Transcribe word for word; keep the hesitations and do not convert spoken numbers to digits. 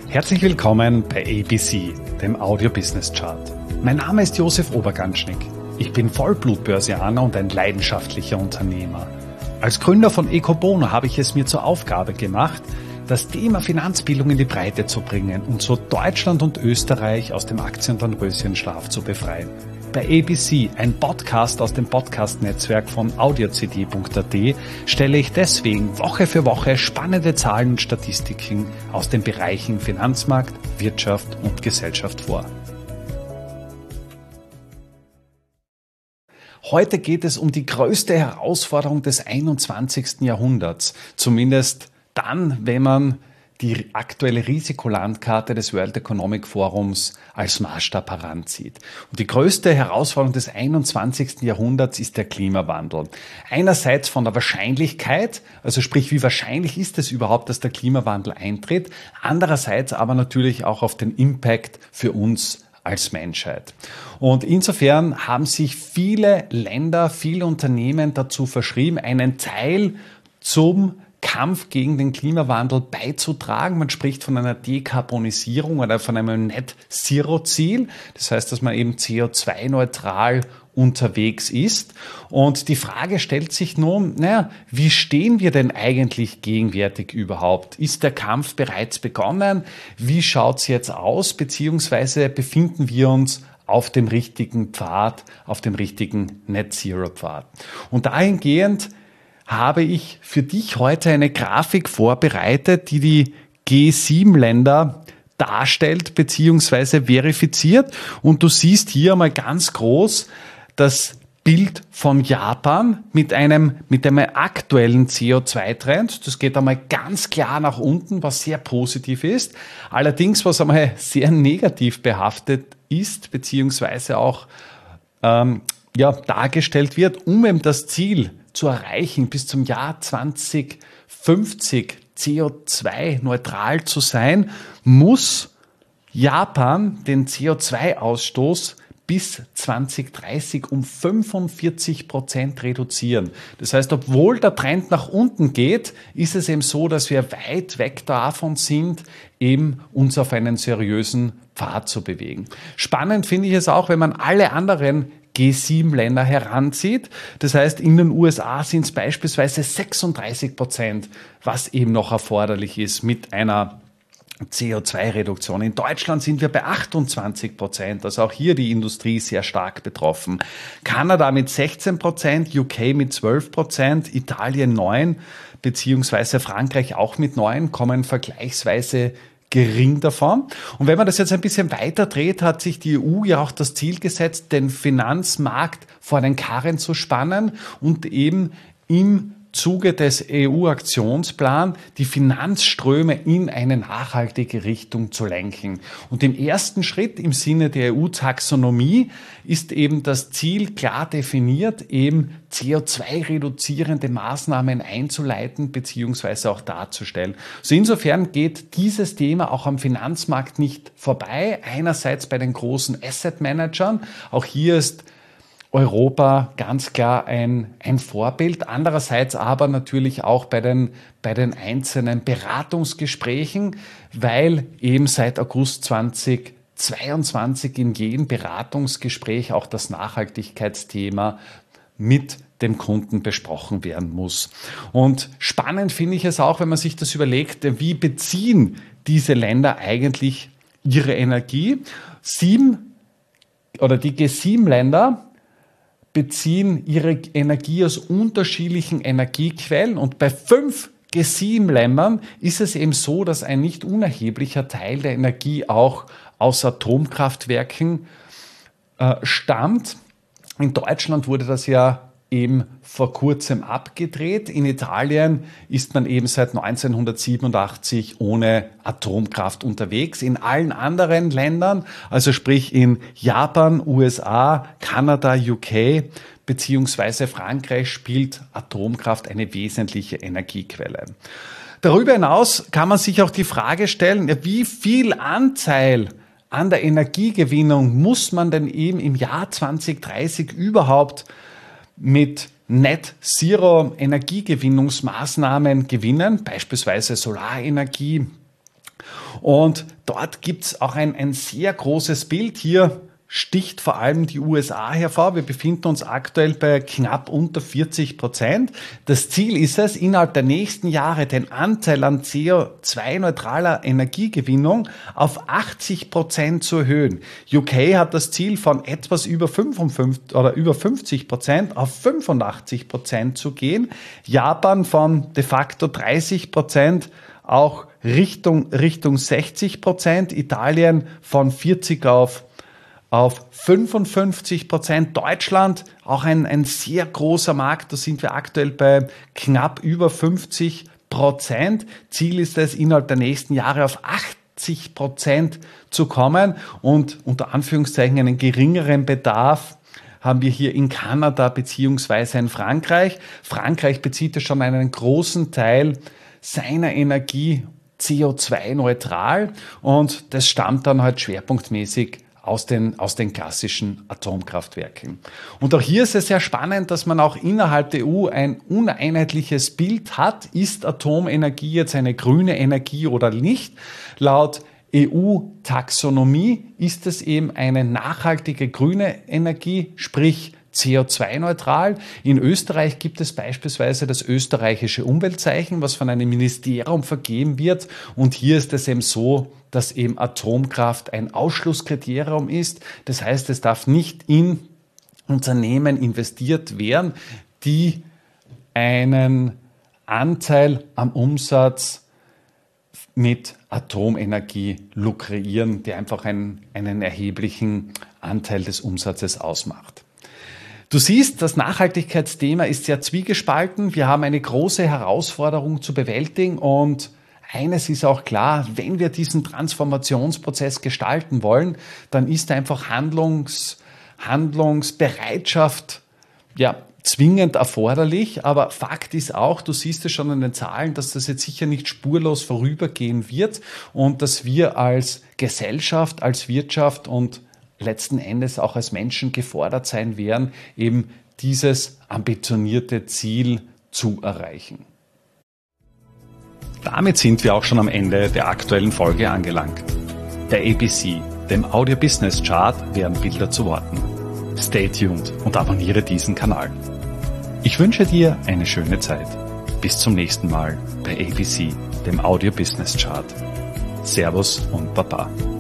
Herzlich willkommen bei A B C, dem Audio Business Chart. Mein Name ist Josef Oberganschnick. Ich bin Vollblut-Börsianer und ein leidenschaftlicher Unternehmer. Als Gründer von Ecobono habe ich es mir zur Aufgabe gemacht, das Thema Finanzbildung in die Breite zu bringen und so Deutschland und Österreich aus dem Aktienröschenschlaf zu befreien. Bei A B C, ein Podcast aus dem Podcast-Netzwerk von audiocd punkt a t, stelle ich deswegen Woche für Woche spannende Zahlen und Statistiken aus den Bereichen Finanzmarkt, Wirtschaft und Gesellschaft vor. Heute geht es um die größte Herausforderung des einundzwanzigsten Jahrhunderts, zumindest dann, wenn man die aktuelle Risikolandkarte des World Economic Forums als Maßstab heranzieht. Und die größte Herausforderung des einundzwanzigsten Jahrhunderts ist der Klimawandel. Einerseits von der Wahrscheinlichkeit, also sprich, wie wahrscheinlich ist es überhaupt, dass der Klimawandel eintritt, andererseits aber natürlich auch auf den Impact für uns als Menschheit. Und insofern haben sich viele Länder, viele Unternehmen dazu verschrieben, einen Teil zum Kampf gegen den Klimawandel beizutragen. Man spricht von einer Dekarbonisierung oder von einem Net-Zero-Ziel. Das heißt, dass man eben C O zwei neutral unterwegs ist. Und die Frage stellt sich nun, naja, wie stehen wir denn eigentlich gegenwärtig überhaupt? Ist der Kampf bereits begonnen? Wie schaut's jetzt aus? Beziehungsweise befinden wir uns auf dem richtigen Pfad, auf dem richtigen Net-Zero-Pfad? Und dahingehend habe ich für dich heute eine Grafik vorbereitet, die die G sieben Länder darstellt bzw. verifiziert. Und du siehst hier mal ganz groß das Bild von Japan mit einem, mit einem aktuellen C O zwei Trend. Das geht einmal ganz klar nach unten, was sehr positiv ist. Allerdings, was einmal sehr negativ behaftet ist, beziehungsweise auch ähm, ja, dargestellt wird, um eben das Ziel zu erreichen, bis zum Jahr zwanzig fünfzig C O zwei neutral zu sein, muss Japan den C O zwei Ausstoß bis zwanzig dreißig um fünfundvierzig Prozent reduzieren. Das heißt, obwohl der Trend nach unten geht, ist es eben so, dass wir weit weg davon sind, eben uns auf einen seriösen Pfad zu bewegen. Spannend finde ich es auch, wenn man alle anderen G sieben Länder heranzieht. Das heißt, in den U S A sind es beispielsweise sechsunddreißig Prozent, was eben noch erforderlich ist mit einer C O zwei Reduktion. In Deutschland sind wir bei achtundzwanzig Prozent, also auch hier die Industrie sehr stark betroffen. Kanada mit sechzehn Prozent, U K mit zwölf Prozent, Italien neun, beziehungsweise Frankreich auch mit neun, kommen vergleichsweise gering davon. Und wenn man das jetzt ein bisschen weiter dreht, hat sich die E U ja auch das Ziel gesetzt, den Finanzmarkt vor den Karren zu spannen und eben im Zuge des E U-Aktionsplans die Finanzströme in eine nachhaltige Richtung zu lenken. Und im ersten Schritt im Sinne der E U-Taxonomie ist eben das Ziel klar definiert, eben C O zwei reduzierende Maßnahmen einzuleiten bzw. auch darzustellen. So insofern geht dieses Thema auch am Finanzmarkt nicht vorbei. Einerseits bei den großen Asset Managern. Auch hier ist Europa ganz klar ein, ein Vorbild. Andererseits aber natürlich auch bei den, bei den einzelnen Beratungsgesprächen, weil eben seit August zweitausendzweiundzwanzig in jedem Beratungsgespräch auch das Nachhaltigkeitsthema mit dem Kunden besprochen werden muss. Und spannend finde ich es auch, wenn man sich das überlegt, wie beziehen diese Länder eigentlich ihre Energie? Sieben oder die G sieben Länder beziehen ihre Energie aus unterschiedlichen Energiequellen und bei fünf G sieben Ländern ist es eben so, dass ein nicht unerheblicher Teil der Energie auch aus Atomkraftwerken äh, stammt. In Deutschland wurde das ja eben vor kurzem abgedreht. In Italien ist man eben seit neunzehnhundertsiebenundachtzig ohne Atomkraft unterwegs. In allen anderen Ländern, also sprich in Japan, U S A, Kanada, U K beziehungsweise Frankreich, spielt Atomkraft eine wesentliche Energiequelle. Darüber hinaus kann man sich auch die Frage stellen, wie viel Anteil an der Energiegewinnung muss man denn eben im Jahr zwanzig dreißig überhaupt mit Net-Zero-Energiegewinnungsmaßnahmen gewinnen, beispielsweise Solarenergie Und dort gibt es auch ein, ein sehr großes Bild. Hier sticht vor allem die U S A hervor. Wir befinden uns aktuell bei knapp unter vierzig Prozent. Das Ziel ist es, innerhalb der nächsten Jahre den Anteil an C O zwei neutraler Energiegewinnung auf achtzig Prozent zu erhöhen. U K hat das Ziel von etwas über fünfundfünfzig oder über fünfzig Prozent auf fünfundachtzig Prozent zu gehen. Japan von de facto dreißig Prozent auch Richtung, Richtung sechzig Prozent. Italien von vierzig auf auf fünfundfünfzig Prozent. Deutschland, auch ein, ein sehr großer Markt, da sind wir aktuell bei knapp über fünfzig Prozent. Ziel ist es, innerhalb der nächsten Jahre auf achtzig Prozent zu kommen und unter Anführungszeichen einen geringeren Bedarf haben wir hier in Kanada beziehungsweise in Frankreich. Frankreich bezieht ja schon einen großen Teil seiner Energie C O zwei neutral und das stammt dann halt schwerpunktmäßig aus den, aus den klassischen Atomkraftwerken. Und auch hier ist es sehr spannend, dass man auch innerhalb der E U ein uneinheitliches Bild hat. Ist Atomenergie jetzt eine grüne Energie oder nicht? Laut E U-Taxonomie ist es eben eine nachhaltige grüne Energie, sprich C O zwei neutral. In Österreich gibt es beispielsweise das österreichische Umweltzeichen, was von einem Ministerium vergeben wird. Und hier ist es eben so, dass eben Atomkraft ein Ausschlusskriterium ist. Das heißt, es darf nicht in Unternehmen investiert werden, die einen Anteil am Umsatz mit Atomenergie lukrieren, der einfach einen, einen erheblichen Anteil des Umsatzes ausmacht. Du siehst, das Nachhaltigkeitsthema ist sehr zwiegespalten. Wir haben eine große Herausforderung zu bewältigen und eines ist auch klar, wenn wir diesen Transformationsprozess gestalten wollen, dann ist einfach Handlungs, Handlungsbereitschaft ja, zwingend erforderlich. Aber Fakt ist auch, du siehst es schon an den Zahlen, dass das jetzt sicher nicht spurlos vorübergehen wird und dass wir als Gesellschaft, als Wirtschaft und letzten Endes auch als Menschen gefordert sein werden, eben dieses ambitionierte Ziel zu erreichen. Damit sind wir auch schon am Ende der aktuellen Folge angelangt. Der A B C, dem Audio Business Chart, werden Bilder zu Worten. Stay tuned und abonniere diesen Kanal. Ich wünsche dir eine schöne Zeit. Bis zum nächsten Mal bei A B C, dem Audio Business Chart. Servus und Baba.